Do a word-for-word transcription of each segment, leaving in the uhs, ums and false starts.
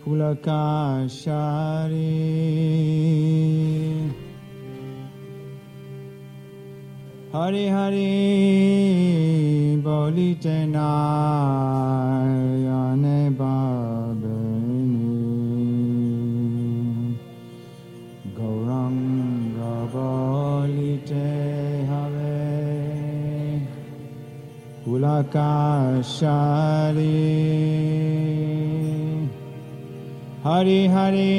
Pulakashari Hari Hari Bolite Nayane Babeni Gauranga Bolite Have Pulakashari Hari Hari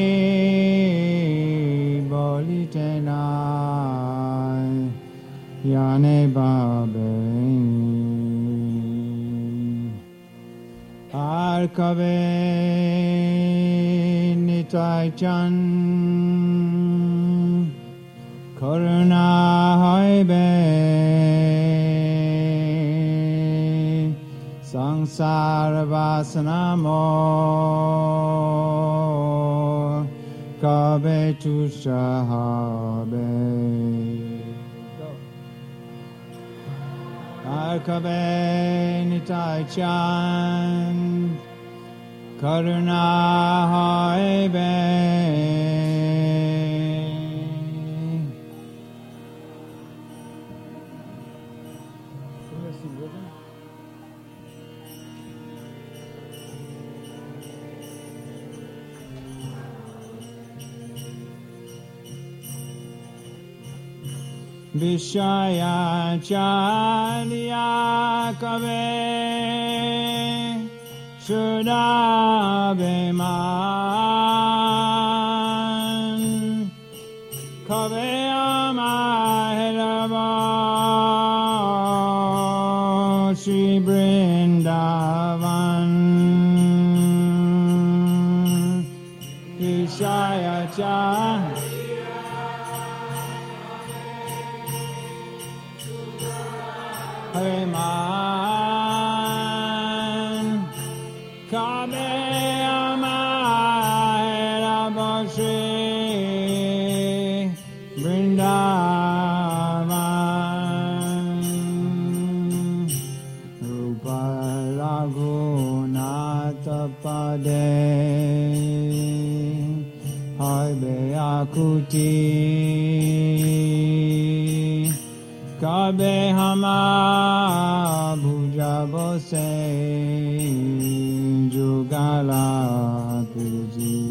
Bolite Nayane Babeni Arkave Nitai Chan Karuna Haibe Sangsara Vasana Mo Kabe Tushahabe Arkabe Nitai Chan Karuna Haibe Vishaya Chalya Kave Shuddhabeman Kave Amahirava Shri Vrindavan Vishaya Chalya Man Kabe Amahirava Shri Vrindavan Rupa Raghunatha Pade Haibe Akuti Kabe Hama Bhuja Bose Jugala Puji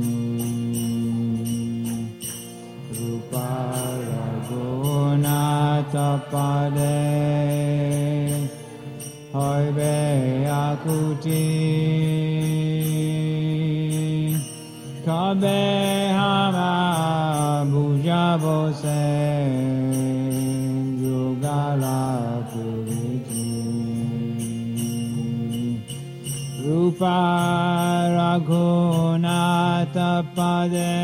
Rupa Raghunatha Pade Haibe Akuti Kabe Hama Bhuja Bose Rupa Raghunatha Pade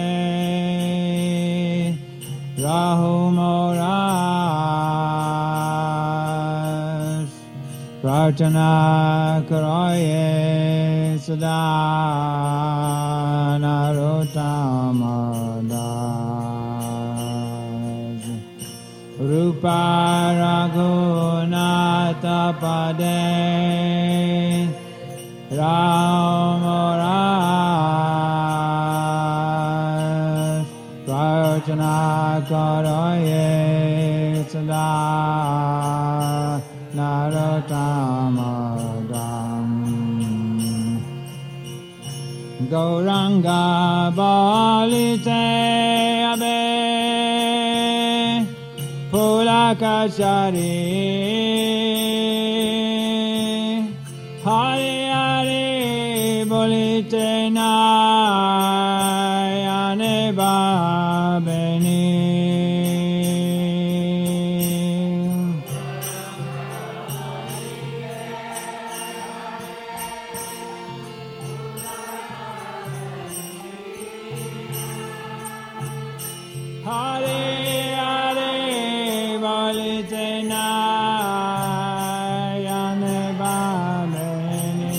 Rahumoras Prarthana Karaye Sada Narottamadas Rupa Raghunatha Pade Ramoras Prarthana Karaye Sada Narottamadam Gauranga Balite Abe Pulakashari Hari Hari Bolite Nayane Babeni Hari Hari Bolite Nayane Babeni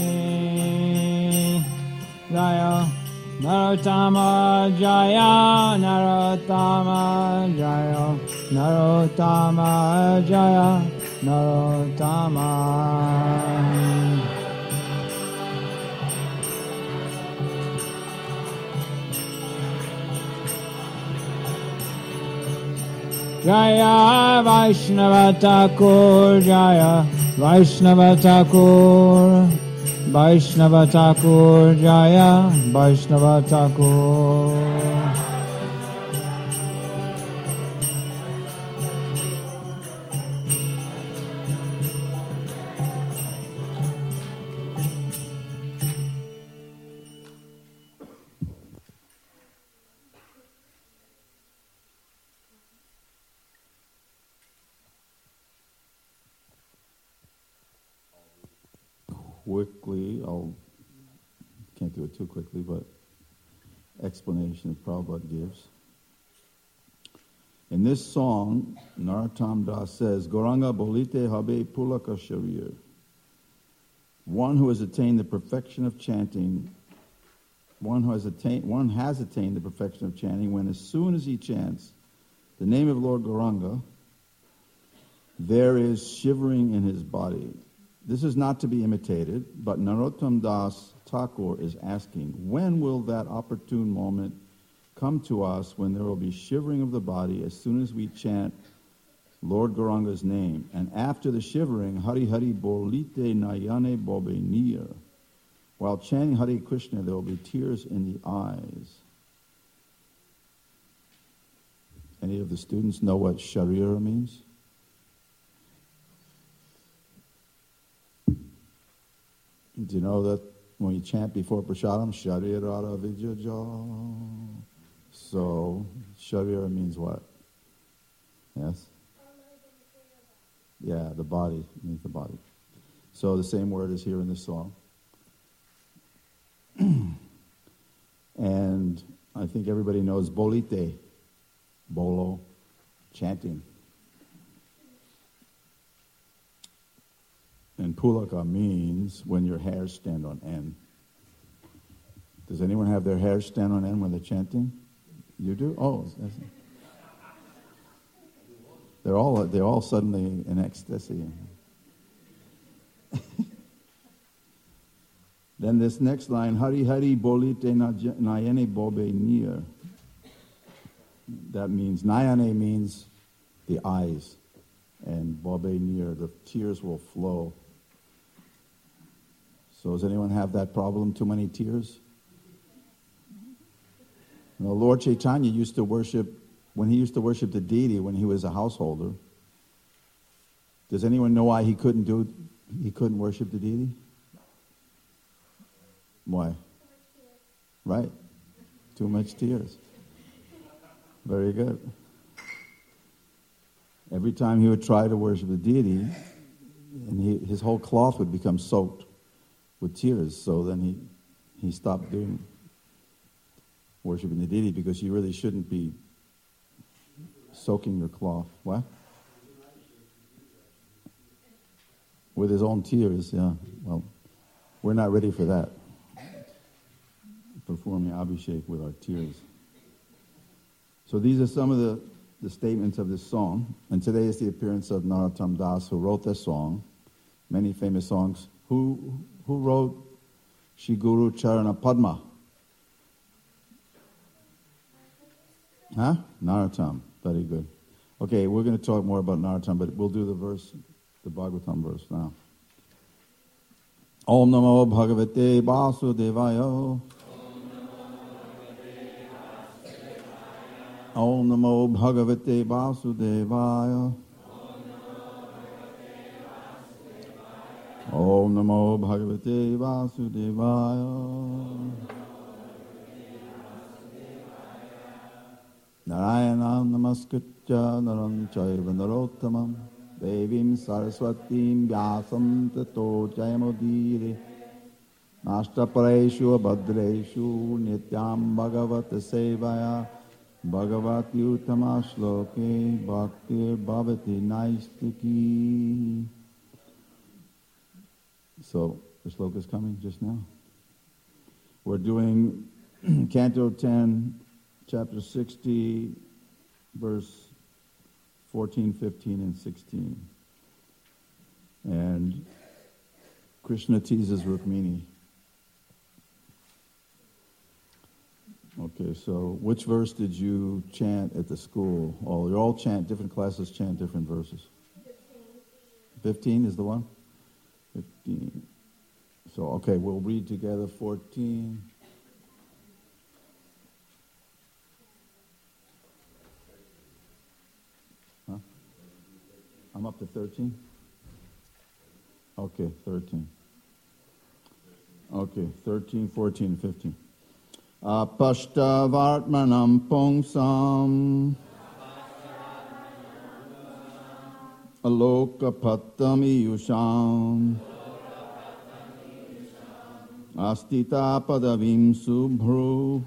Jaya Narottama Jaya Narottama Jaya Narottama Jaya Narottama Jaya Vaishnava Thakur, Jaya Vaishnava Thakur, Vaishnava Thakur, Jaya Vaishnava Thakur. Quickly, I'll can't do it too quickly, but explanation that Prabhupada gives. In this song, Narottam Das says, Gauranga Bolite Habe Pulaka Sharir. One who has attained the perfection of chanting, one who has attained one has attained the perfection of chanting when as soon as he chants the name of Lord Gauranga, there is shivering in his body. This is not to be imitated, but Narottam Das Thakur is asking, when will that opportune moment come to us when there will be shivering of the body as soon as we chant Lord Gauranga's name? And after the shivering, Hari Hari Bolite Nayane Bobe Nir. While chanting Hare Krishna, there will be tears in the eyes. Any of the students know what Sharira means? Do you know that when you chant before Prasadam, Sharirara Vijaja? So, Sharira means what? Yes? Yeah, the body. It means the body. So the same word is here in this song. And I think everybody knows Bolite, Bolo, chanting. And Pulaka means when your hairs stand on end. Does anyone have their hairs stand on end when they're chanting? You do? Oh, that's, they're all they're all suddenly in ecstasy. Then this next line, Hari Hari Bolite Nayane Bobe Nir. That means, Nayane means the eyes, and Bobe Nir, the tears will flow. So does anyone have that problem, too many tears? You know, Lord Chaitanya used to worship, when he used to worship the deity when he was a householder, does anyone know why he couldn't do, he couldn't worship the deity? Why? Right. Too much tears. Very good. Every time he would try to worship the deity, and he, his whole cloth would become soaked with tears, so then he, he stopped doing worshiping the deity because you really shouldn't be soaking your cloth. What? With his own tears, yeah. Well, we're not ready for that. Performing Abhishek with our tears. So these are some of the, the statements of this song. And today is the appearance of Narottam Das, who wrote this song. Many famous songs. Who who wrote Shri Guru Charana Padma? Huh? Narottam. Very good. Okay, we're going to talk more about Narottam, but we'll do the verse, the Bhagavatam verse now. Om Namo Bhagavate Vasudevaya. Om Namo Bhagavate Vasudevaya. Om Namo Bhagavate Vasudevaya. Narayanam Namaskritya Naram Chaiva Narottamam Devim Saraswatim Vyasam Tato Jayamodire Nashtapareshu Abhadreshu Nityam Bhagavata Sevaya Bhagavati Uttama Shloke Bhaktir Bhavati Naistiki. So, the shloka is coming just now. We're doing Canto ten, Chapter sixty, verse fourteen, fifteen, and sixteen. And Krishna teases Rukmini. Okay, so which verse did you chant at the school? Oh, you all chant, different classes chant different verses. fifteen is the one? fifteen. So, okay, we'll read together fourteen. Huh? I'm up to thirteen? Okay, thirteen. Okay, thirteen, fourteen, fifteen. Apashtavartmanam pungsam alokapattam iyusham astita padavim subhru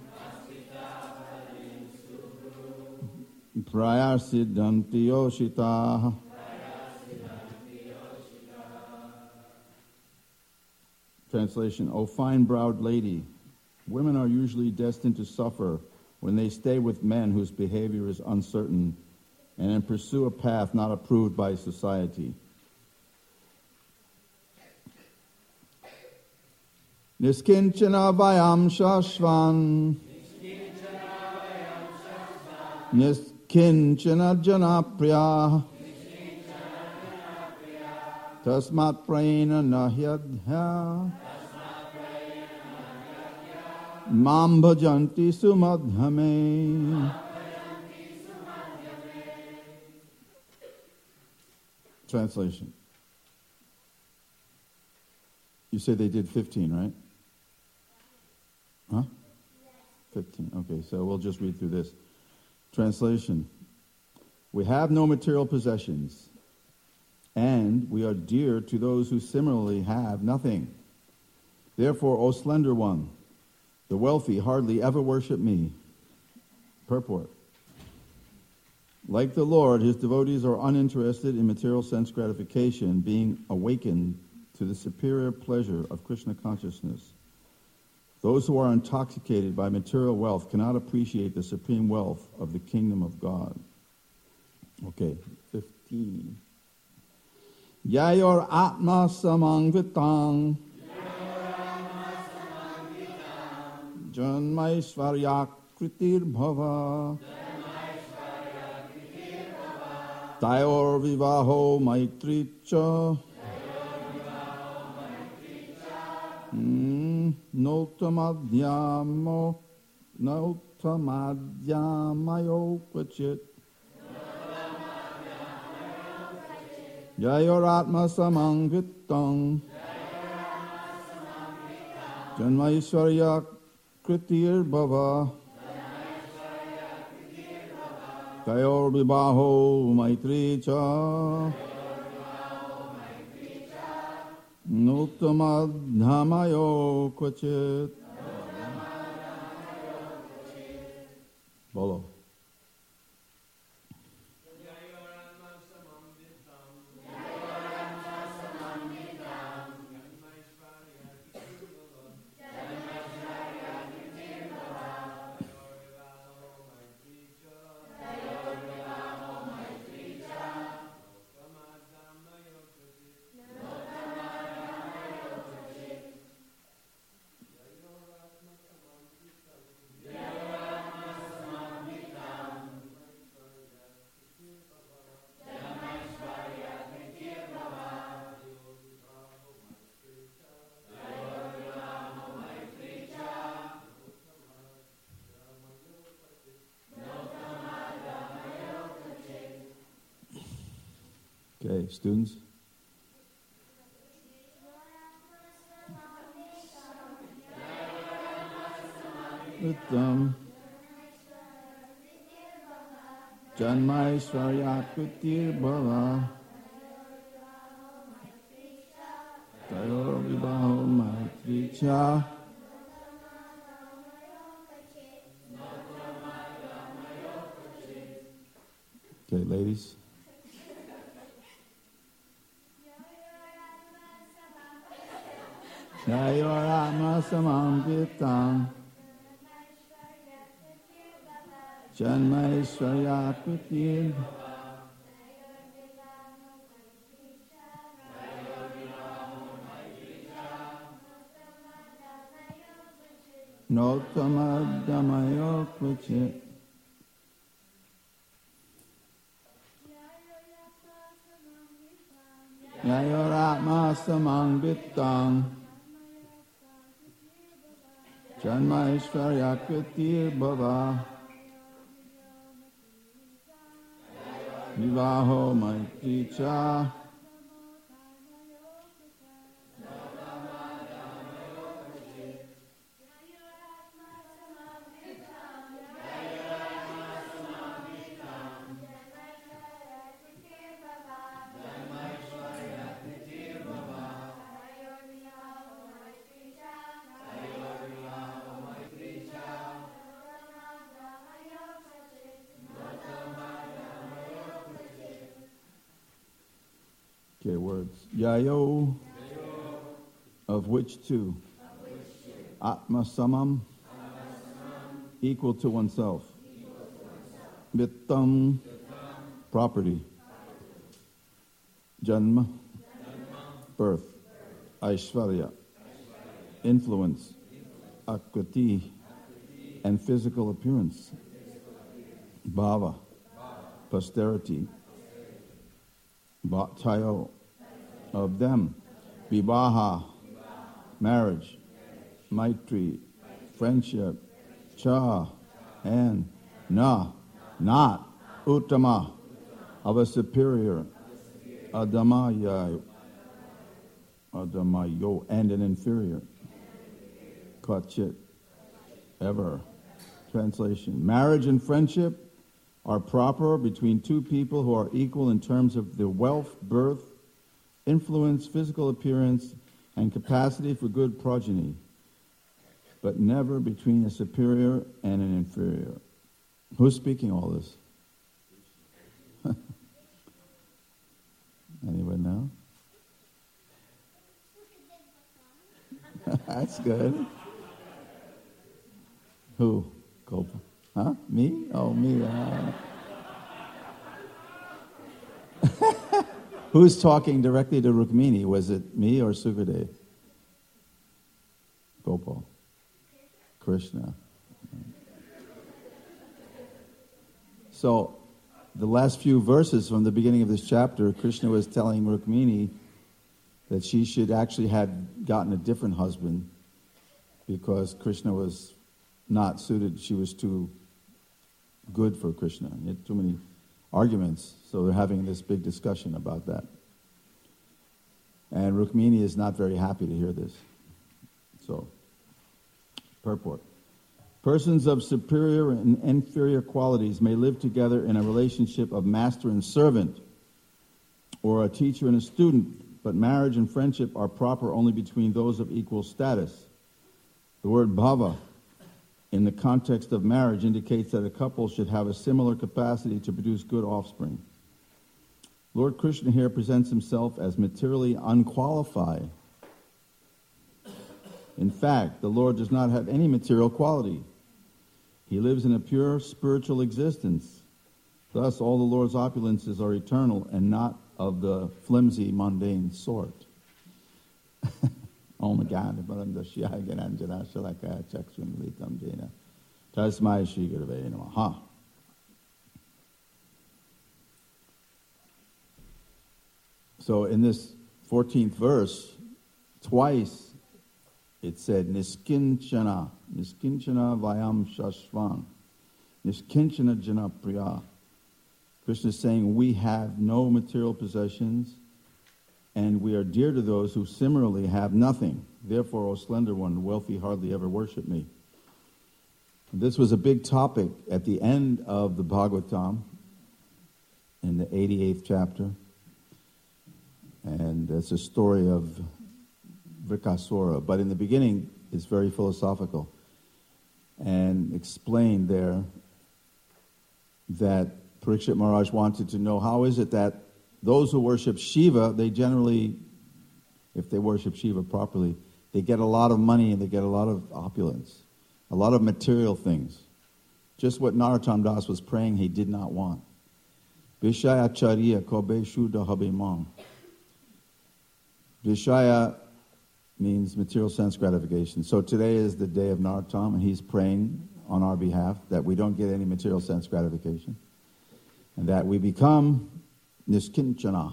prayasiddhanti yoshitaha. Translation, O fine-browed lady, women are usually destined to suffer when they stay with men whose behavior is uncertain and then pursue a path not approved by society. Niskinchana vayam shashvan Niskinchana janapriya Tasmat prayena nahyadhya Mam bhajanti sumadhame. Translation. You say they did fifteen, right? Huh? fifteen. Okay, so we'll just read through this. Translation. We have no material possessions, and we are dear to those who similarly have nothing. Therefore, O slender one, the wealthy hardly ever worship me. Purport. Like the Lord, his devotees are uninterested in material sense gratification, being awakened to the superior pleasure of Krishna consciousness. Those who are intoxicated by material wealth cannot appreciate the supreme wealth of the kingdom of God. Okay, fifteen. Yayor atma samangvitang Janmaishvarya kritir bhava Tayor vivaho maitricha Notamadhyamo Notamadhyamayo kvachit Jayoratma samangvitang Janmaishvarya kritir bhava Tayor vivaho maitricha Notamadhyamayo kvachit. Bolo. Okay, students. Uttam Janmaishvarya kritir bhava Tayor vivaho maitricha. Okay, ladies. Jayorama samamvitam Janmaishvarya kritir. Notama Damayo Kvachit. Yayoratma Samang Vittang. Janma Ishvarya Kritir Bhava. Vivaho Maitri Cha. Okay, words. Yayo, of which two? Atma samam, equal to oneself. Vittam, property. Janma, birth. Aishvarya, influence. Akriti, and physical appearance. Bhava, posterity. Tayo, of them. Vivaha, marriage. Maitri, friendship. Cha, and. Na, not. Uttama, of a superior. Adamaya, Adamayo, and an inferior. Kachit, ever. Translation. Marriage and friendship are proper between two people who are equal in terms of their wealth, birth, influence, physical appearance, and capacity for good progeny, but never between a superior and an inferior. Who's speaking all this? Anyone know? That's good. Who? Gopal. Huh? Me? Oh, me. Uh... Who's talking directly to Rukmini? Was it me or Sukadev? Gopal. Krishna. So, the last few verses from the beginning of this chapter, Krishna was telling Rukmini that she should actually have gotten a different husband because Krishna was not suited. She was too good for Krishna. He had too many arguments, so they're having this big discussion about that. And Rukmini is not very happy to hear this. So, purport. Persons of superior and inferior qualities may live together in a relationship of master and servant, or a teacher and a student, but marriage and friendship are proper only between those of equal status. The word bhava, in the context of marriage, indicates that a couple should have a similar capacity to produce good offspring. Lord Krishna here presents himself as materially unqualified. In fact, the Lord does not have any material quality. He lives in a pure spiritual existence. Thus, all the Lord's opulences are eternal and not of the flimsy, mundane sort. Oh my God, Tasmai Shri Gurave Namaha. So in this fourteenth verse, twice it said Niskinchana, Niskinchana Vayam Shashvan, Niskinchana Jana Priya. Krishna is saying we have no material possessions and we are dear to those who similarly have nothing. Therefore, O slender one, the wealthy hardly ever worship me. This was a big topic at the end of the Bhagavatam in the eighty-eighth chapter. And it's a story of Vrikasura. But in the beginning, it's very philosophical. And explained there that Parikshit Maharaj wanted to know how is it that those who worship Shiva, they generally, if they worship Shiva properly, they get a lot of money and they get a lot of opulence, a lot of material things. Just what Narottam Das was praying he did not want. Vishaya Charya Kobe Shuddha Habimam. Vishaya means material sense gratification. So today is the day of Narottam, and he's praying on our behalf that we don't get any material sense gratification, and that we become niskinchana.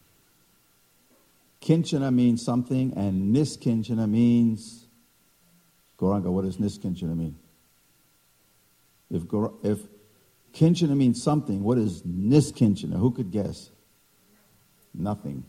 Kinchana means something, and niskinchana means... Gauranga, what does niskinchana mean? If, if kinchana means something, what is niskinchana? Who could guess? Nothing.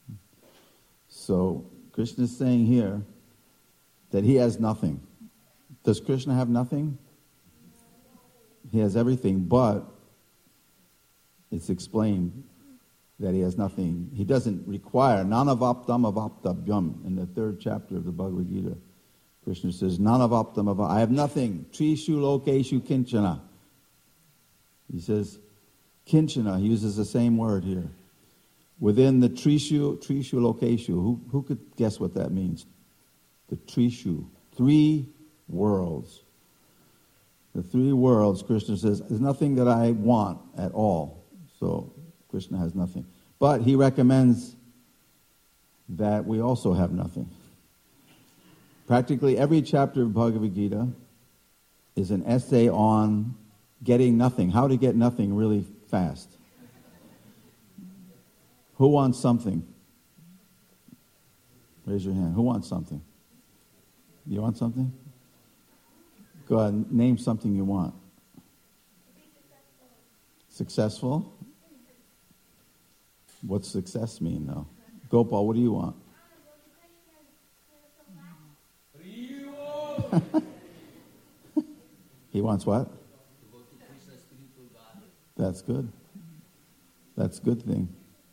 So Krishna is saying here that he has nothing. Does Krishna have nothing? He has everything, but it's explained that he has nothing. He doesn't require nanavaptam avaptabhyam in the third chapter of the Bhagavad Gita. Krishna says, nanavaptam avaptabhyam. I have nothing. Trishu lokeshu kinchana. He says, kinchana. He uses the same word here. Within the Trishu, Trishu lokeshu. Who, who could guess what that means? The Trishu. Three worlds. The three worlds, Krishna says, there's nothing that I want at all. So Krishna has nothing. But he recommends that we also have nothing. Practically every chapter of Bhagavad Gita is an essay on getting nothing, how to get nothing really fast. Who wants something? Raise your hand. Who wants something? You want something? Go ahead, name something you want. Successful? What's success mean, though? Gopal, what do you want? He wants what? That's good. That's a good thing.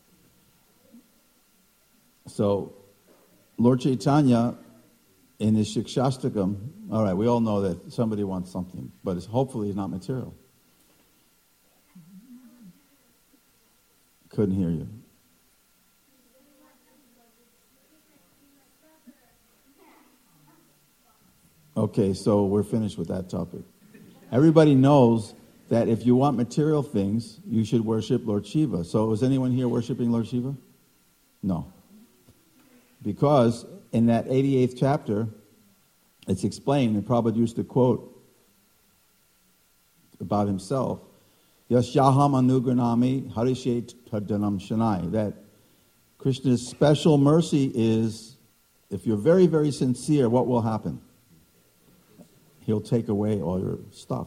So, Lord Chaitanya, in his Shikshastakam, all right, we all know that somebody wants something, but it's hopefully not material. Couldn't hear you. Okay, so we're finished with that topic. Everybody knows that if you want material things, you should worship Lord Shiva. So is anyone here worshiping Lord Shiva? No. Because in that eighty-eighth chapter, it's explained, and Prabhupada used to quote about himself, Yasyaham anugranami harishet tadanam shanai, that Krishna's special mercy is, if you're very, very sincere, what will happen? He'll take away all your stuff.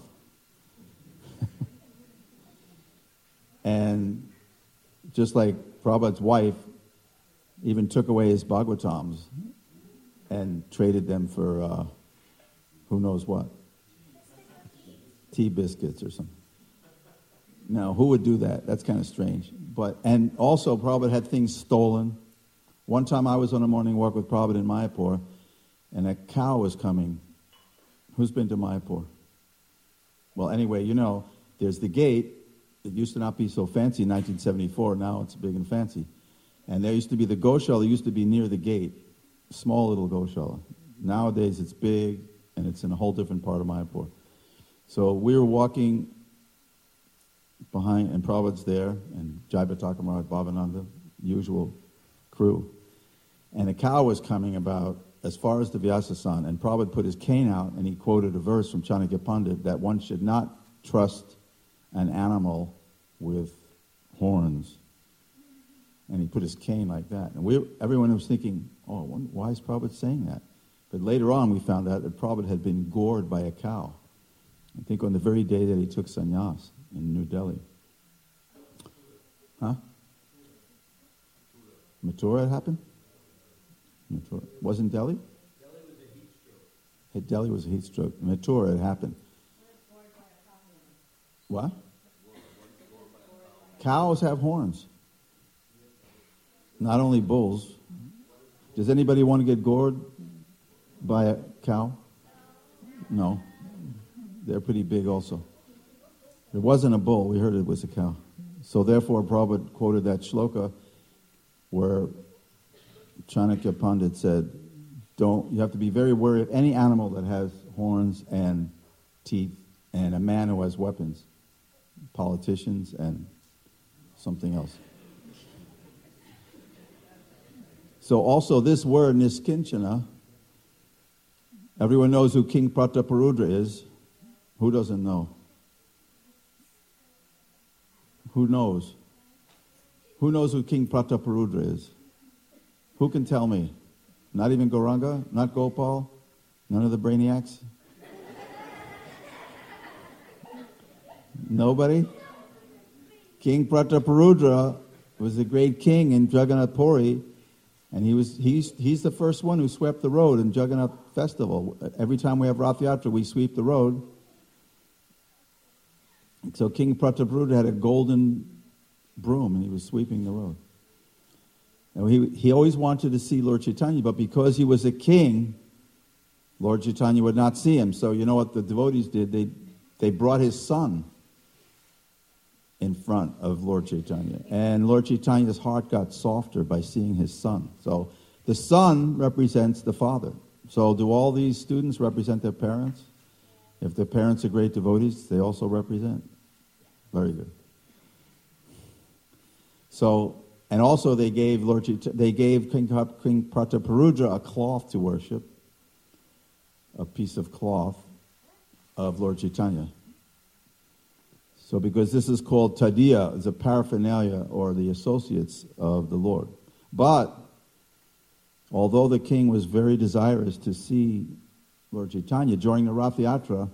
And just like Prabhupada's wife even took away his Bhagavatams and traded them for uh, who knows what. Tea biscuits or something. Now, who would do that? That's kind of strange. But and also, Prabhupada had things stolen. One time I was on a morning walk with Prabhupada in Mayapur, and a cow was coming. Who's been to Mayapur? Well, anyway, you know, there's the gate. It used to not be so fancy in nineteen seventy-four. Now it's big and fancy. And there used to be the Goshala used to be near the gate. Small little Goshala. Nowadays it's big, and it's in a whole different part of Mayapur. So we were walking behind, and Prabhupada's there, and Jayabhataka Maharaj, Bhavananda, usual crew. And a cow was coming about as far as the Vyasasan, and Prabhupada put his cane out, and he quoted a verse from Chanakya Pandit that one should not trust an animal with horns. And he put his cane like that. And we, everyone was thinking, oh, why is Prabhupada saying that? But later on we found out that Prabhupada had been gored by a cow. I think on the very day that he took sannyas in New Delhi. Huh? Mathura it happened? Mathura. Wasn't Delhi? Delhi was a heat stroke. Delhi was a heat stroke. Mathura it happened. What? Cows have horns. Not only bulls. Does anybody want to get gored by a cow? No. They're pretty big also. It wasn't a bull. We heard it was a cow. So therefore, Prabhupada quoted that shloka where Chanakya Pandit said, "Don't you have to be very wary of any animal that has horns and teeth and a man who has weapons, politicians and something else." So also this word, Niskinchana, everyone knows who King Prataparudra is. Who doesn't know? Who knows? Who knows who King Prataparudra is? Who can tell me? Not even Gauranga? Not Gopal? None of the brainiacs? Nobody? King Prataparudra was a great king in Jagannath Puri, and he was he's he's the first one who swept the road in Jagannath Festival. Every time we have Rath Yatra, we sweep the road. So King Prataparudra had a golden broom, and he was sweeping the road. And he he always wanted to see Lord Chaitanya, but because he was a king, Lord Chaitanya would not see him. So you know what the devotees did? They they brought his son in front of Lord Chaitanya. And Lord Chaitanya's heart got softer by seeing his son. So the son represents the father. So do all these students represent their parents? If their parents are great devotees, they also represent. Very good. So, and also they gave Lord Chaitanya, they gave King, King Prataparudra a cloth to worship, a piece of cloth of Lord Chaitanya. So because this is called Tadiya, it's a paraphernalia or the associates of the Lord. But although the king was very desirous to see Lord Chaitanya during the Rath Yatra,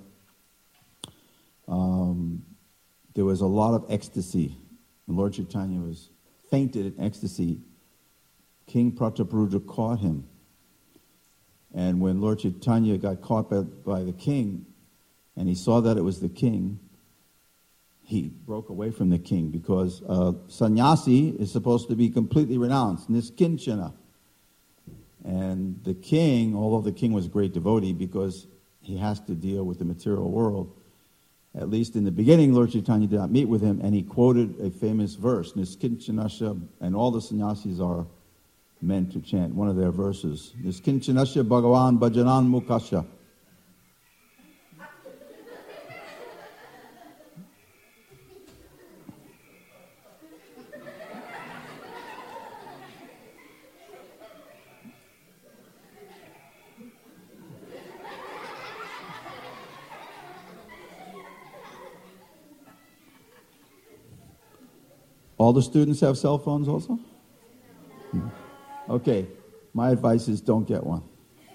um, there was a lot of ecstasy. And Lord Chaitanya was fainted in ecstasy. King Prataparudra caught him. And when Lord Chaitanya got caught by, by the king, and he saw that it was the king, he broke away from the king, because uh, sannyasi is supposed to be completely renounced, niskinchana. And the king, although the king was a great devotee, because he has to deal with the material world, at least in the beginning, Lord Chaitanya did not meet with him, and he quoted a famous verse, Niskinchanasya, and all the sannyasis are meant to chant one of their verses, Niskinchanasya Bhagavan Bhajanan Mukasya. All the students have cell phones also? No. Okay, my advice is don't get one.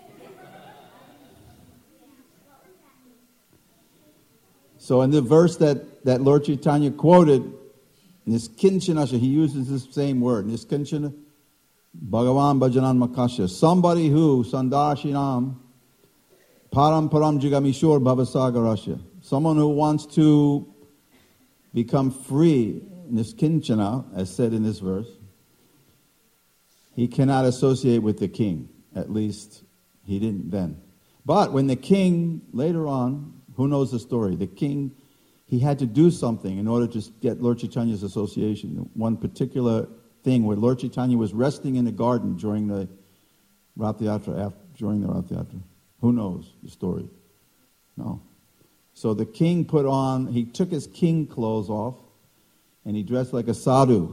So in the verse that, that Lord Chaitanya quoted, Niskinchana, he uses this same word, Niskinchana Bhagavan Bhajanan Makasya. Somebody who, Sandashinam, Param Param Jigamishor Bhavasagarasya. Someone who wants to become free, Niskinchana, as said in this verse, he cannot associate with the king. At least he didn't then. But when the king, later on, who knows the story? The king, he had to do something in order to get Lord Chaitanya's association. One particular thing where Lord Chaitanya was resting in the garden during the Rath Yatra, after, during the Rath Yatra. Who knows the story? No. So the king put on, he took his king clothes off, and he dressed like a sadhu.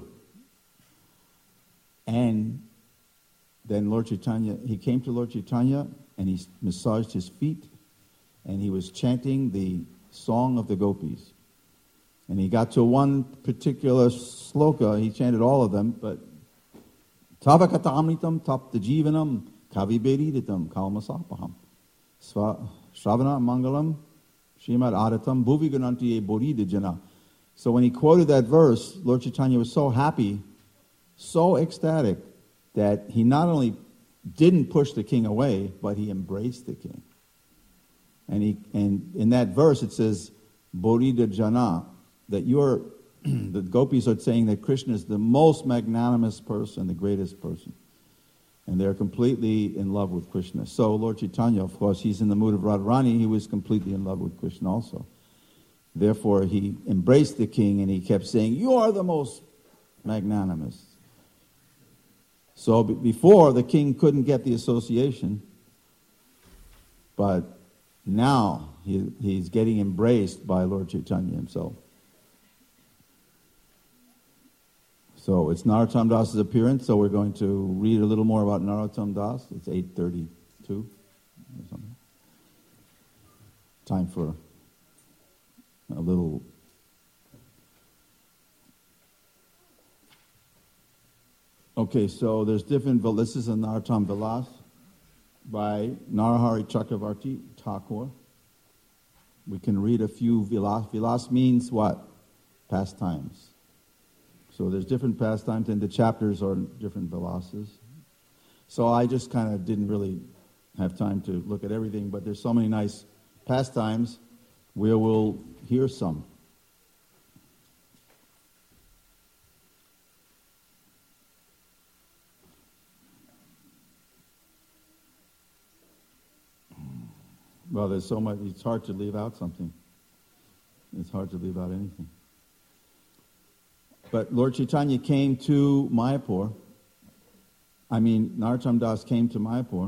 And then Lord Chaitanya, he came to Lord Chaitanya, and he massaged his feet, and he was chanting the song of the gopis. And he got to one particular sloka, he chanted all of them, but Tavakata amritam tapta jivanam kaviberiditam kalmasapaham Shravana mangalam Srimad Adatam bhuvi gananti e borida jana. So when he quoted that verse, Lord Chaitanya was so happy, so ecstatic, that he not only didn't push the king away, but he embraced the king. And he and in that verse it says, Borida Jana, that you're, the gopis are saying that Krishna is the most magnanimous person, the greatest person. And they're completely in love with Krishna. So Lord Chaitanya, of course, he's in the mood of Radharani, he was completely in love with Krishna also. Therefore, he embraced the king and he kept saying, you are the most magnanimous. So b- before, the king couldn't get the association, but now he, he's getting embraced by Lord Chaitanya himself. So it's Narottam Das's appearance, so we're going to read a little more about Narottam Das. It's eight thirty-two or something. Time for a little... Okay, so there's different... This is a Narottam Vilas by Narahari Chakravarti Thakur. We can read a few Vilas. Vilas means what? Pastimes. So there's different pastimes, and the chapters are different Vilases. So I just kind of didn't really have time to look at everything, but there's so many nice pastimes where we'll hear some. Well, there's so much, it's hard to leave out something. It's hard to leave out anything. But Lord Chaitanya came to Mayapur. I mean, Narottam Das came to Mayapur.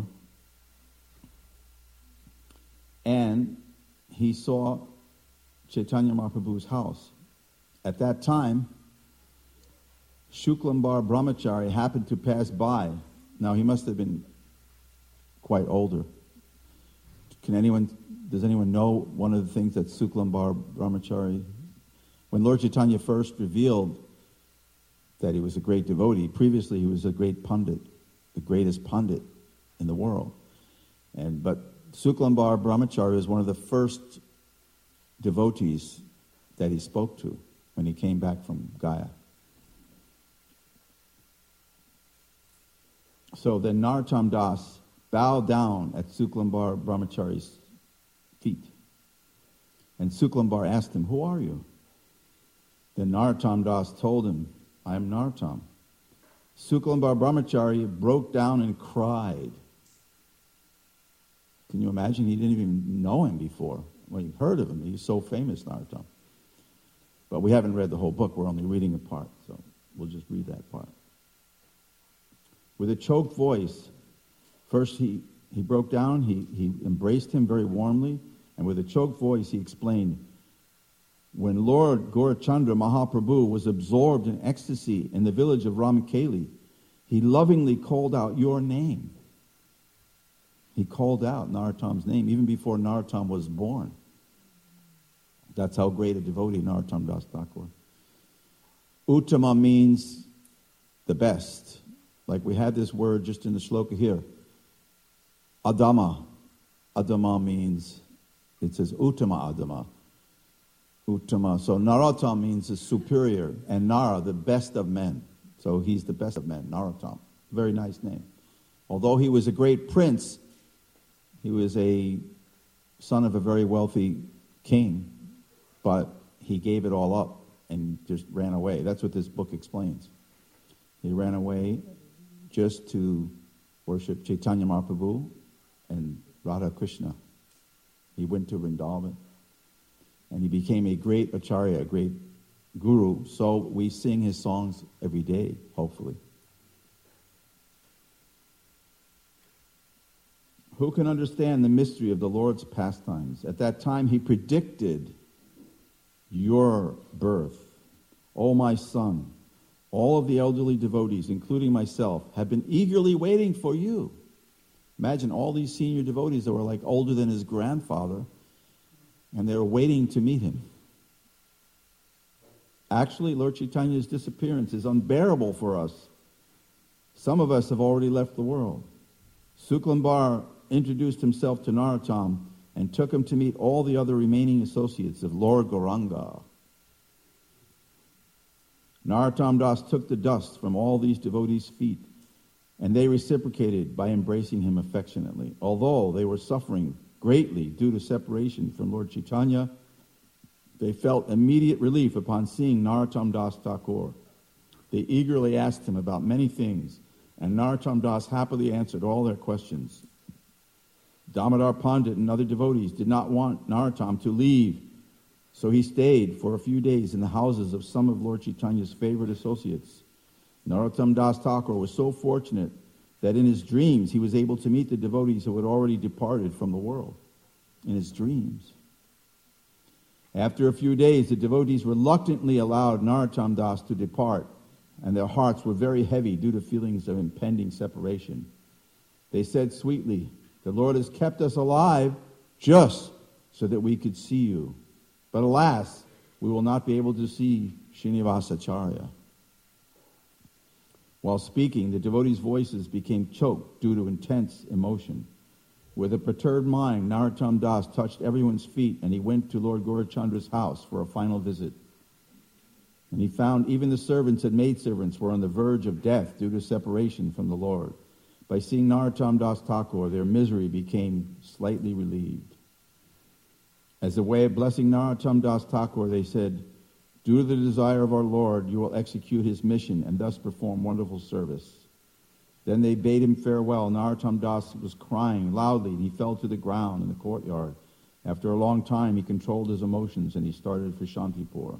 And he saw Chaitanya Mahaprabhu's house. At that time, Shuklambar Brahmachari happened to pass by. Now, he must have been quite older. Can anyone, does anyone know one of the things that Shuklambar Brahmachari, when Lord Chaitanya first revealed that he was a great devotee, previously he was a great pundit, the greatest pundit in the world. And but Shuklambar Brahmachari was one of the first devotees that he spoke to when he came back from Gaya. So then Narottam Das bowed down at Shuklambar Brahmachari's feet. And Shuklambar asked him, "Who are you?" Then Narottam Das told him, "I am Narottam." Shuklambar Brahmachari broke down and cried. Can you imagine? He didn't even know him before. Well, he heard of him. He was so famous, Narottam. But we haven't read the whole book. We're only reading a part, so we'll just read that part. With a choked voice, first he, he broke down, he, he embraced him very warmly, and with a choked voice he explained, when Lord Gaurachandra Mahaprabhu was absorbed in ecstasy in the village of Ramakeli, he lovingly called out your name. He called out Narottam's name even before Narottam was born. That's how great a devotee Narottam Das Thakur. Uttama means the best. Like we had this word just in the shloka here. Adama. Adama means, it says Uttama Adama. Uttama. So Narottam means the superior, and Nara, the best of men. So he's the best of men, Narottam. Very nice name. Although he was a great prince, he was a son of a very wealthy king, but he gave it all up and just ran away. That's what this book explains. He ran away just to worship Chaitanya Mahaprabhu and Radha Krishna. He went to Vrindavan. And he became a great acharya, a great guru. So we sing his songs every day, hopefully. Who can understand the mystery of the Lord's pastimes? At that time he predicted your birth. O my son, all of the elderly devotees, including myself, have been eagerly waiting for you. Imagine all these senior devotees that were like older than his grandfather, and they were waiting to meet him. Actually, Lord Chaitanya's disappearance is unbearable for us. Some of us have already left the world. Shuklambar introduced himself to Narottam and took him to meet all the other remaining associates of Lord Gauranga. Narottam Das took the dust from all these devotees' feet, and they reciprocated by embracing him affectionately. Although they were suffering greatly due to separation from Lord Chaitanya, they felt immediate relief upon seeing Narottam Das Thakur. They eagerly asked him about many things, and Narottam Das happily answered all their questions. Damodar Pandit and other devotees did not want Narottam to leave, so he stayed for a few days in the houses of some of Lord Chaitanya's favorite associates. Narottam Das Thakur was so fortunate that in his dreams he was able to meet the devotees who had already departed from the world. In his dreams. After a few days, the devotees reluctantly allowed Narottam Das to depart, and their hearts were very heavy due to feelings of impending separation. They said sweetly, "The Lord has kept us alive just so that we could see you. But alas, we will not be able to see Srinivasacharya." While speaking, the devotees' voices became choked due to intense emotion. With a perturbed mind, Narottam Das touched everyone's feet, and he went to Lord Gaurachandra's house for a final visit. And he found even the servants and maidservants were on the verge of death due to separation from the Lord. By seeing Narottam Das Thakur, their misery became slightly relieved. As a way of blessing Narottam Das Thakur, they said, "Due to the desire of our Lord, you will execute his mission and thus perform wonderful service." Then they bade him farewell. Narottam Das was crying loudly, and he fell to the ground in the courtyard. After a long time, he controlled his emotions, and he started for Shantipur.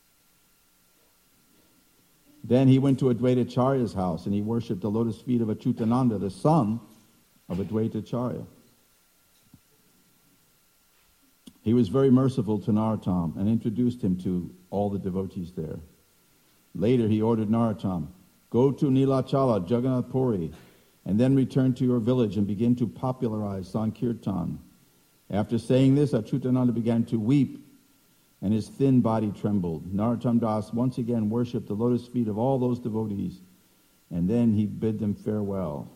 Then he went to Advaitacharya's house, and he worshipped the lotus feet of Achyutananda, the son of Advaitacharya. He was very merciful to Narottam and introduced him to all the devotees there. Later he ordered Narottam, "Go to Nilachala, Jagannath Puri, and then return to your village and begin to popularize Sankirtan." After saying this, Achyutananda began to weep, and his thin body trembled. Narottam Das once again worshipped the lotus feet of all those devotees, and then he bid them farewell.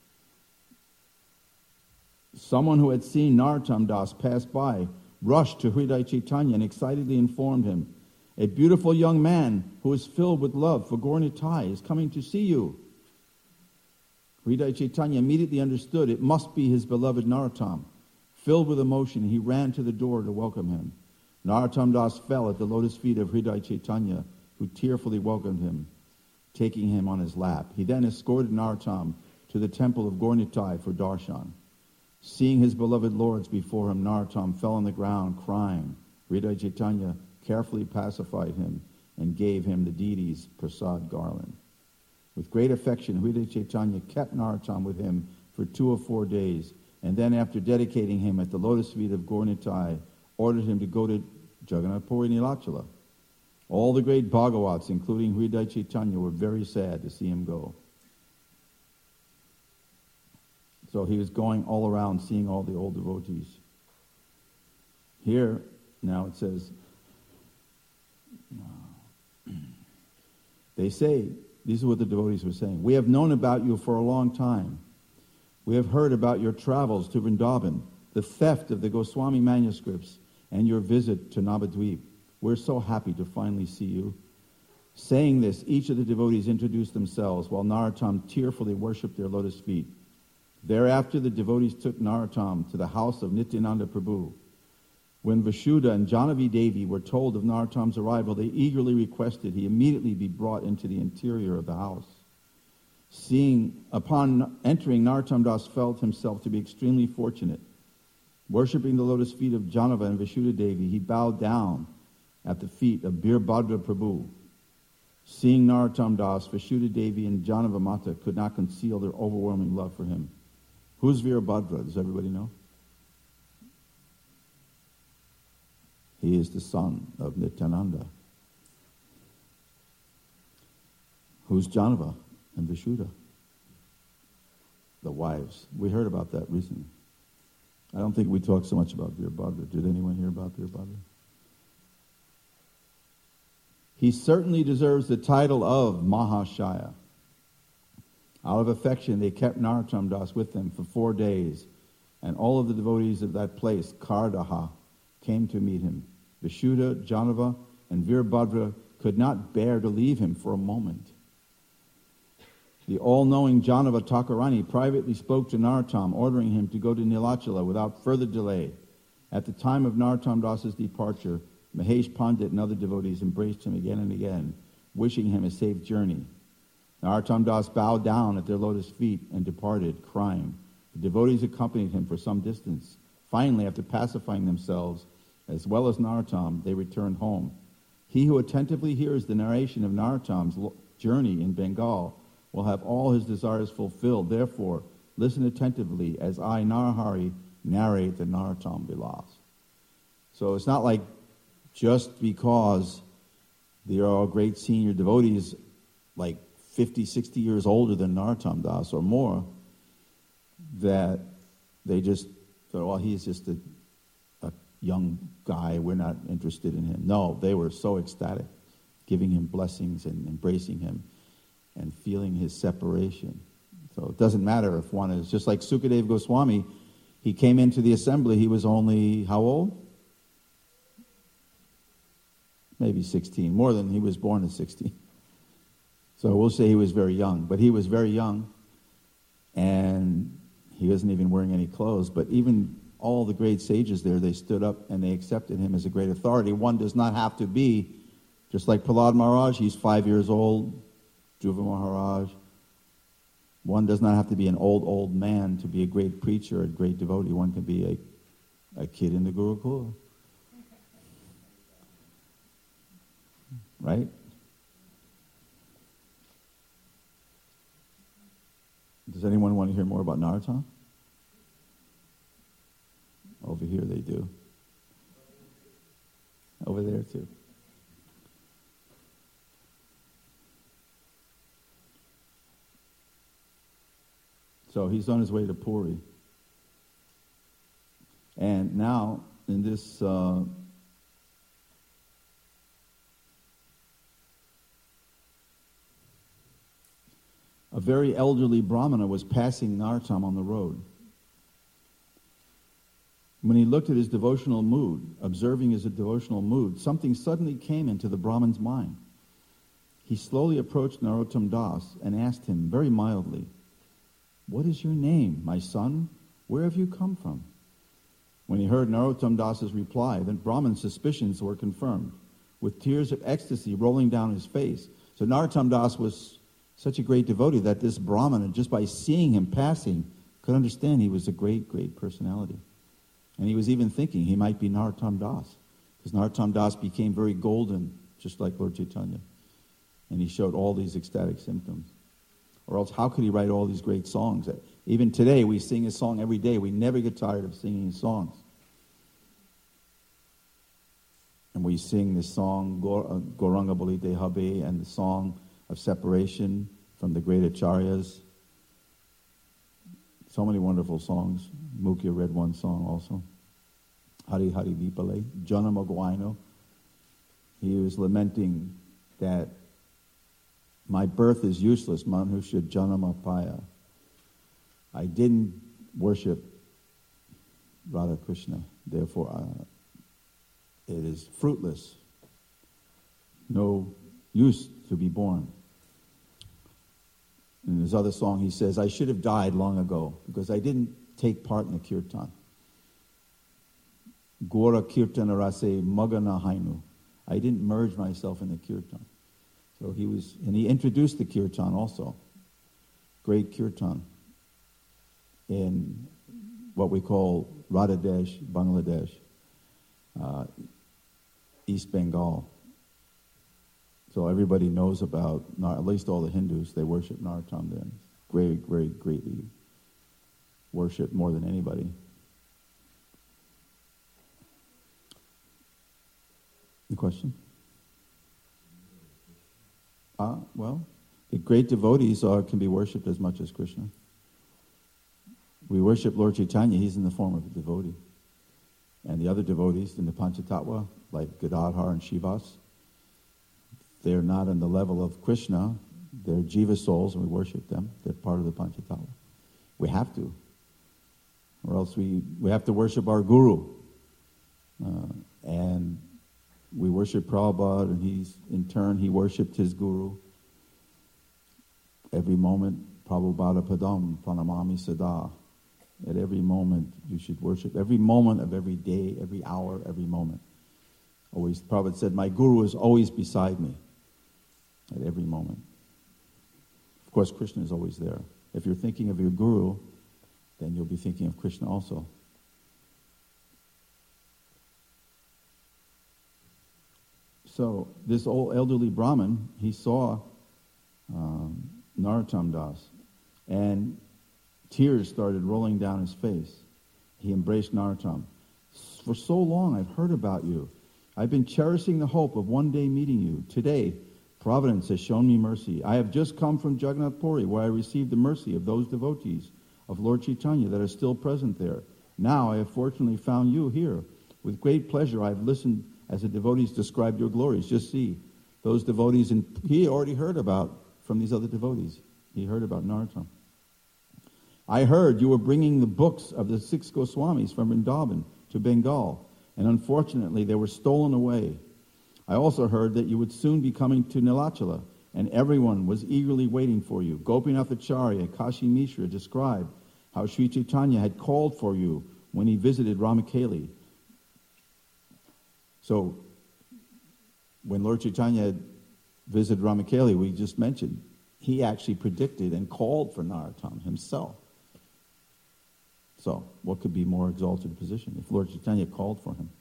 Someone who had seen Narottam Das pass by rushed to Hridaya Chaitanya and excitedly informed him, "A beautiful young man who is filled with love for Gaur Nitai is coming to see you." Hridaya Chaitanya immediately understood it must be his beloved Narottam. Filled with emotion, he ran to the door to welcome him. Narottam Das fell at the lotus feet of Hridaya Chaitanya, who tearfully welcomed him, taking him on his lap. He then escorted Narottam to the temple of Gaur Nitai for darshan. Seeing his beloved lords before him, Narottam fell on the ground crying. Hridaya Chaitanya carefully pacified him and gave him the deity's prasad garland. With great affection, Hridaya Chaitanya kept Narottam with him for two or four days, and then after dedicating him at the lotus feet of Gaur Nitai, ordered him to go to Jagannath Puri Nilachala. All the great Bhagavats, including Hridaya Chaitanya, were very sad to see him go. So he was going all around seeing all the old devotees. Here, now it says, they say, these are what the devotees were saying, "We have known about you for a long time. We have heard about your travels to Vrindavan, the theft of the Goswami manuscripts, and your visit to Navadvip. We're so happy to finally see you." Saying this, each of the devotees introduced themselves, while Narottam tearfully worshipped their lotus feet. Thereafter, the devotees took Narottam to the house of Nityananda Prabhu. When Vasudha and Jahnavi Devi were told of Narottam's arrival, they eagerly requested he immediately be brought into the interior of the house. Seeing, upon entering, Narottam Das felt himself to be extremely fortunate. Worshipping the lotus feet of Jahnavi and Vasudha Devi, he bowed down at the feet of Birbhadra Prabhu. Seeing Narottam Das, Vasudha Devi and Jahnavi Mata could not conceal their overwhelming love for him. Who's Virabhadra? Does everybody know? He is the son of Nityananda. Who's Jahnavi and Vasudha? The wives. We heard about that recently. I don't think we talked so much about Virabhadra. Did anyone hear about Virabhadra? He certainly deserves the title of Mahashaya. Out of affection, they kept Narottam Das with them for four days, and all of the devotees of that place, Kardaha, came to meet him. Vasudha, Jahnavi, and Virabhadra could not bear to leave him for a moment. The all-knowing Jahnavi Thakurani privately spoke to Narottam, ordering him to go to Nilachala without further delay. At the time of Narottam Das's departure, Mahesh Pandit and other devotees embraced him again and again, wishing him a safe journey. Narottam Das bowed down at their lotus feet and departed, crying. The devotees accompanied him for some distance. Finally, after pacifying themselves, as well as Narottam, they returned home. He who attentively hears the narration of Narottam's journey in Bengal will have all his desires fulfilled. Therefore, listen attentively as I, Narahari, narrate the Narottam Vilas. So it's not like just because they are all great senior devotees like fifty, sixty years older than Narottam Das or more, that they just thought, well, he's just a, a young guy, we're not interested in him. No, they were so ecstatic, giving him blessings and embracing him and feeling his separation. So it doesn't matter if one is, just like Sukadeva Goswami, he came into the assembly, he was only, how old? Maybe sixteen, more than he was born at sixteen. So we'll say he was very young, but he was very young, and he wasn't even wearing any clothes. But even all the great sages there, they stood up and they accepted him as a great authority. One does not have to be, just like Prahlad Maharaj, he's five years old, Dhruva Maharaj. One does not have to be an old, old man to be a great preacher, a great devotee. One can be a, a kid in the Gurukula. Right? Does anyone want to hear more about Narottam? Over here they do. Over there too. So he's on his way to Puri. And now, in this uh, a very elderly Brahmana was passing Narottam on the road. When he looked at his devotional mood, observing his devotional mood, something suddenly came into the Brahman's mind. He slowly approached Narottam Das and asked him very mildly, "What is your name, my son? Where have you come from?" When he heard Narottam Das's reply, the Brahman's suspicions were confirmed, with tears of ecstasy rolling down his face. So Narottam Das was such a great devotee that this Brahmana, just by seeing him passing, could understand he was a great, great personality. And he was even thinking he might be Narottam Das, because Narottam Das became very golden, just like Lord Chaitanya. And he showed all these ecstatic symptoms. Or else how could he write all these great songs? Even today, we sing his song every day. We never get tired of singing his songs. And we sing this song, Gauranga Bolite Habe, and the song of separation from the great acharyas. So many wonderful songs. Mukhya read one song also. Hari Hari Vipale, Janama Guaino. He was lamenting that my birth is useless, Manusha Janama Paya. I didn't worship Radha Krishna, therefore uh, it is fruitless. No use to be born. In his other song he says, I should have died long ago because I didn't take part in the kirtan. Gora Kirtana Rase Magana Hainu. I didn't merge myself in the kirtan. So he was, and he introduced the kirtan also. Great kirtan in what we call Radhadesh, Bangladesh, uh, East Bengal. So everybody knows about, at least all the Hindus, they worship Narottam there. Very, very greatly worshipped more than anybody. Any question? Ah, well, the great devotees are can be worshipped as much as Krishna. We worship Lord Chaitanya, he's in the form of a devotee. And the other devotees in the Panchatattva, like Gadadhar and Shivas, they're not on the level of Krishna. They're jiva souls, and we worship them. They're part of the Panchatattva. We have to. Or else we, we have to worship our guru. Uh, and we worship Prabhupada, and he's, in turn, he worshipped his guru. Every moment, Prabhupada Padam, Pranamami Sada. At every moment, you should worship. Every moment of every day, every hour, every moment. Always, Prabhupada said, my guru is always beside me. At every moment. Of course, Krishna is always there. If you're thinking of your guru, then you'll be thinking of Krishna also. So, this old elderly Brahmin, he saw um, Narottam Das, and tears started rolling down his face. He embraced Narottam. For so long, I've heard about you. I've been cherishing the hope of one day meeting you. Today, Providence has shown me mercy. I have just come from Jagannath Puri, where I received the mercy of those devotees of Lord Chaitanya that are still present there. Now I have fortunately found you here. With great pleasure I have listened as the devotees describe your glories. Just see, those devotees, and he already heard about from these other devotees. He heard about Narottam. I heard you were bringing the books of the six Goswamis from Vrindavan to Bengal, and unfortunately they were stolen away. I also heard that you would soon be coming to Nilachala, and everyone was eagerly waiting for you. Gopinath Acharya and Kashi Mishra described how Sri Chaitanya had called for you when he visited Ramakeli. So, when Lord Chaitanya had visited Ramakeli, we just mentioned, he actually predicted and called for Narottam himself. So, what could be more exalted position if Lord Chaitanya called for him?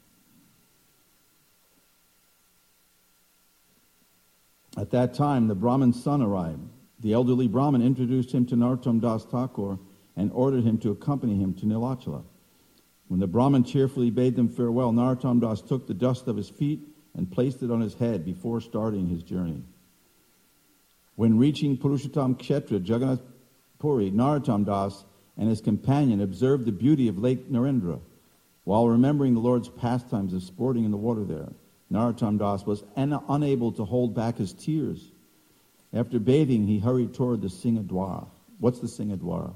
At that time, the Brahmin's son arrived. The elderly Brahmin introduced him to Narottam Das Thakur and ordered him to accompany him to Nilachala. When the Brahmin cheerfully bade them farewell, Narottam Das took the dust of his feet and placed it on his head before starting his journey. When reaching Purushottam Kshetra, Jagannath Puri, Narottam Das and his companion observed the beauty of Lake Narendra. While remembering the Lord's pastimes of sporting in the water there, Narottam Das was un- unable to hold back his tears. After bathing, he hurried toward the Singadwara. What's the Singadwara?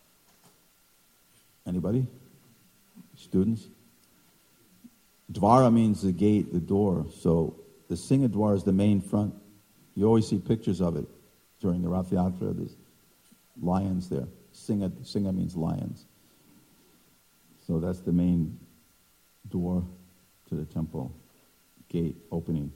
Anybody? Students? Dwara means the gate, the door. So the Singadwara is the main front. You always see pictures of it during the Rath Yatra. There's lions there. Singa, Singa means lions. So that's the main door to the temple, gate opening.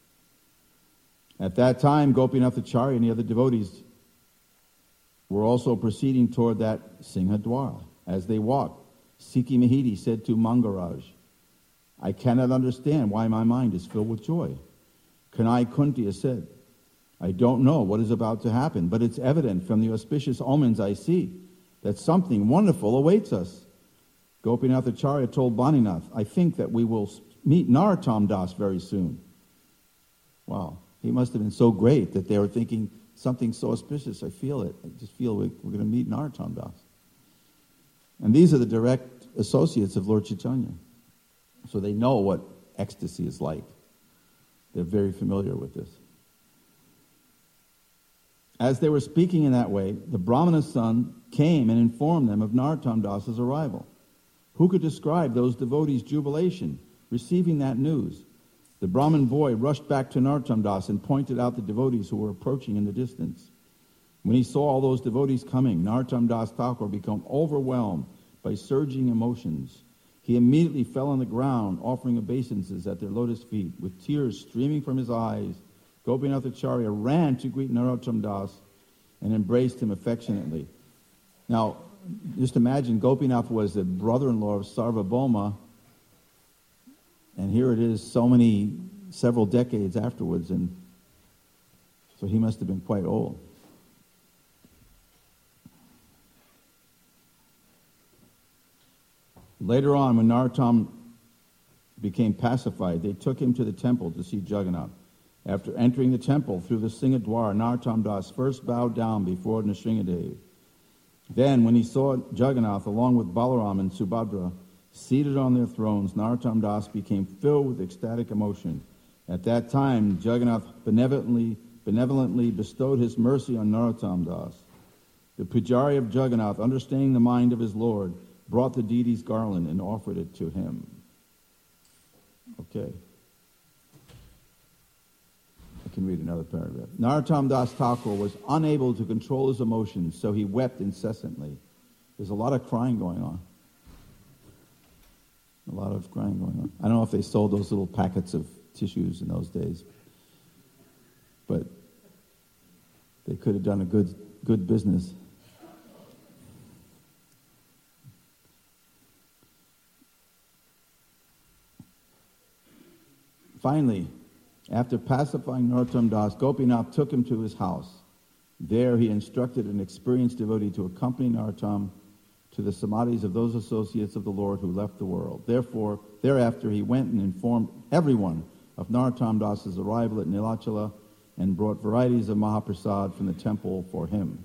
At that time, Gopinath Acharya and the other devotees were also proceeding toward that Singhadwara. As they walked, Sikhi Mahidi said to Mangaraj, I cannot understand why my mind is filled with joy. Kanai Kunti said, I don't know what is about to happen, but it's evident from the auspicious omens I see that something wonderful awaits us. Gopinath Acharya told Baninath, I think that we will meet Narottam Das very soon. Wow, he must have been so great that they were thinking something so auspicious. I feel it. I just feel we, we're going to meet Narottam Das. And these are the direct associates of Lord Chaitanya. So they know what ecstasy is like. They're very familiar with this. As they were speaking in that way, the Brahmana's son came and informed them of Narottam Das's arrival. Who could describe those devotees' jubilation receiving that news? The Brahmin boy rushed back to Narottam Das and pointed out the devotees who were approaching in the distance. When he saw all those devotees coming, Narottam Das Thakur became overwhelmed by surging emotions. He immediately fell on the ground, offering obeisances at their lotus feet. With tears streaming from his eyes, Gopinath Acharya ran to greet Narottam Das and embraced him affectionately. Now, just imagine, Gopinath was the brother-in-law of Sarvabhauma, and here it is so many, several decades afterwards, and so he must have been quite old. Later on, when Narottam became pacified, they took him to the temple to see Jagannath. After entering the temple through the Singhadwara, Narottam Das first bowed down before Nrsingadev. Then, when he saw Jagannath along with Balaram and Subhadra seated on their thrones, Narottam Das became filled with ecstatic emotion. At that time, Jagannath benevolently, benevolently bestowed his mercy on Narottam Das. The Pujari of Jagannath, understanding the mind of his Lord, brought the deity's garland and offered it to him. Okay. I can read another paragraph. Narottam Das Thakur was unable to control his emotions, so he wept incessantly. There's a lot of crying going on. A lot of crying going on. I don't know if they sold those little packets of tissues in those days, but they could have done a good good business. Finally, after pacifying Narottam Das, Gopinath took him to his house. There he instructed an experienced devotee to accompany Narottam to the samadhis of those associates of the Lord who left the world. Therefore, thereafter he went and informed everyone of Narottam Das's arrival at Nilachala and brought varieties of Mahaprasad from the temple for him.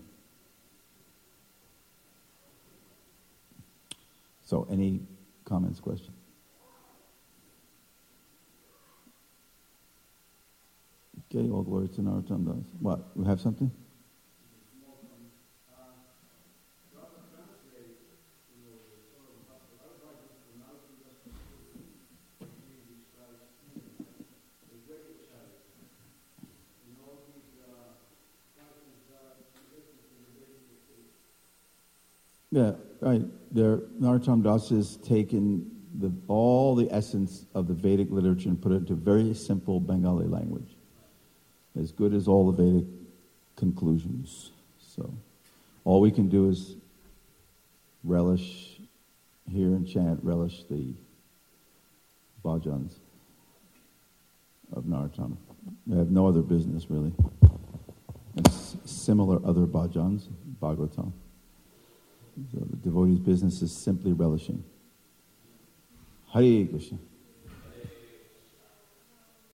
So, any comments, questions? Okay, all glory to Narottam Das. What, we have something? Yeah, right. There, Narottam Das has taken the, all the essence of the Vedic literature and put it into very simple Bengali language, as good as all the Vedic conclusions. So, all we can do is relish, hear and chant, relish the bhajans of Narottam. We have no other business, really. It's similar other bhajans, Bhagavatam. So the devotee's business is simply relishing. Hare Krishna.